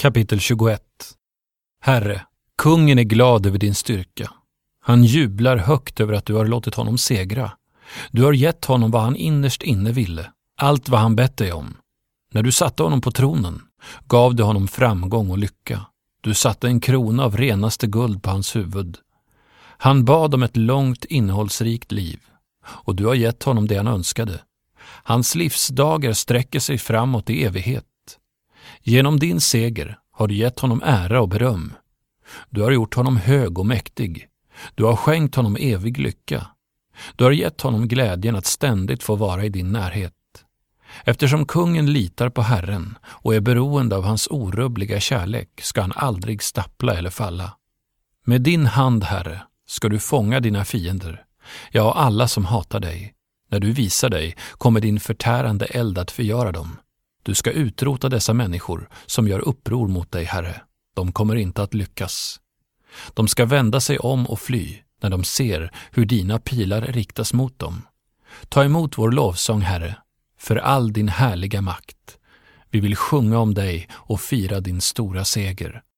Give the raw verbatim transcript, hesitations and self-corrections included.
Kapitel tjugoett. Herre, kungen är glad över din styrka. Han jublar högt över att du har låtit honom segra. Du har gett honom vad han innerst inne ville, allt vad han bett dig om. När du satte honom på tronen gav du honom framgång och lycka. Du satte en krona av renaste guld på hans huvud. Han bad om ett långt innehållsrikt liv, och du har gett honom det han önskade. Hans livsdagar sträcker sig framåt i evighet. Genom din seger har du gett honom ära och beröm. Du har gjort honom hög och mäktig. Du har skänkt honom evig lycka. Du har gett honom glädjen att ständigt få vara i din närhet. Eftersom kungen litar på Herren och är beroende av hans orubbliga kärlek ska han aldrig stappla eller falla. Med din hand, Herre, ska du fånga dina fiender, ja, alla som hatar dig. När du visar dig kommer din förtärande eld att förgöra dem. Du ska utrota dessa människor som gör uppror mot dig, Herre. De kommer inte att lyckas. De ska vända sig om och fly när de ser hur dina pilar riktas mot dem. Ta emot vår lovsång, Herre, för all din härliga makt. Vi vill sjunga om dig och fira din stora seger.